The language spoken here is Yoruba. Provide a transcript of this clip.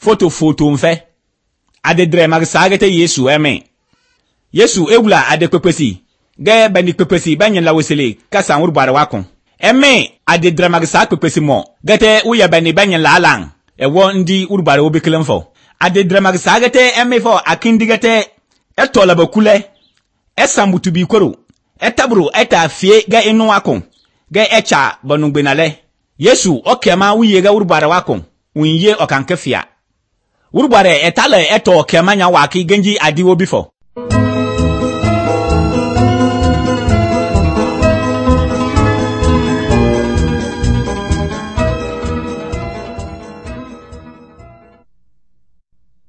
foto mfe adedre magsagete Yesu eme Yesu ewula adekpepesi ge bani kpepesi banyen la wesele kasa urbare wakon eme adedre magsa kpepesi mo gete uya bani banyen la alang ewo ndi urbare obekelemfo adedre magsagete eme fo akindigete etola bakule esambutubi kworo etabru eta fie ge inu wakon ge echa banungbenale Yesu okema uye ga urbare wakon unye okankefia urbare etale eto kemanya waki genji adiwo bifo